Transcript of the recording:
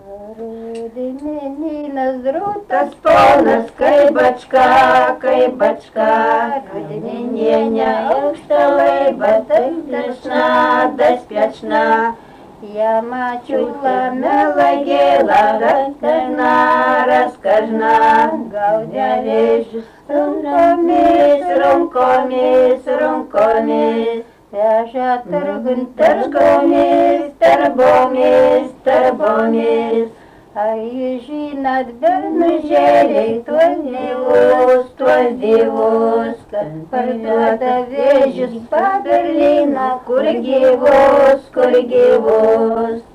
Rudeninis drūtas ponas, kaip bačka, rudenienė aukšta laiba, taip dažna, daspečna. Я мачула мелагела, раскажна, гаудя вещь, румкомис, вяжа торгун, торбомис, а ежи над бернужелей, твой девус, парплата вещь, по Берлина, кургивус.